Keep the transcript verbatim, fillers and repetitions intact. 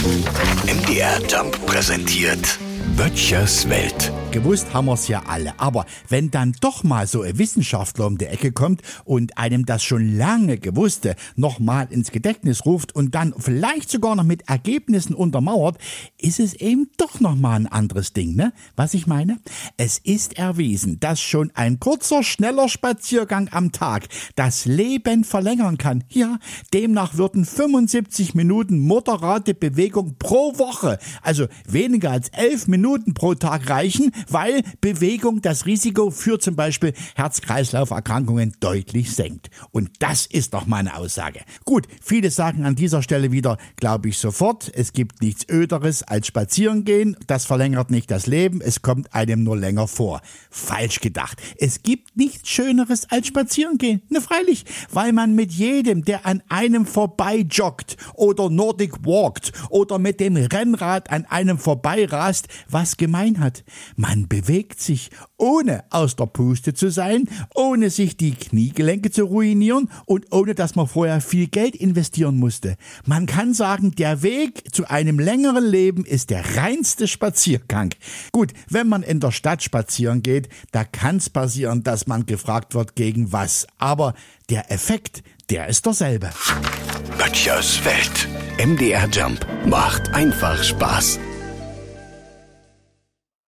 M D R Jump präsentiert Böttchers Welt. Gewusst haben wir's ja alle, aber wenn dann doch mal so ein Wissenschaftler um die Ecke kommt und einem das schon lange Gewusste nochmal ins Gedächtnis ruft und dann vielleicht sogar noch mit Ergebnissen untermauert, ist es eben doch nochmal ein anderes Ding, ne? Was ich meine? Es ist erwiesen, dass schon ein kurzer, schneller Spaziergang am Tag das Leben verlängern kann. Ja, demnach würden fünfundsiebzig Minuten moderate Bewegung pro Woche, also weniger als elf Minuten pro Tag reichen, weil Bewegung das Risiko für zum Beispiel Herz-Kreislauf-Erkrankungen deutlich senkt. Und das ist doch meine Aussage. Gut, viele sagen an dieser Stelle wieder, glaube ich sofort, es gibt nichts Öderes als Spazierengehen, das verlängert nicht das Leben, es kommt einem nur länger vor. Falsch gedacht. Es gibt nichts Schöneres als Spazierengehen. Ne, freilich, weil man mit jedem, der an einem vorbei joggt oder Nordic walkt oder mit dem Rennrad an einem vorbeirast, was gemein hat. Man bewegt sich, ohne aus der Puste zu sein, ohne sich die Kniegelenke zu ruinieren und ohne dass man vorher viel Geld investieren musste. Man kann sagen, der Weg zu einem längeren Leben ist der reinste Spaziergang. Gut, wenn man in der Stadt spazieren geht, da kann es passieren, dass man gefragt wird, gegen was. Aber der Effekt, der ist derselbe. Böttchers Welt. M D R Jump macht einfach Spaß.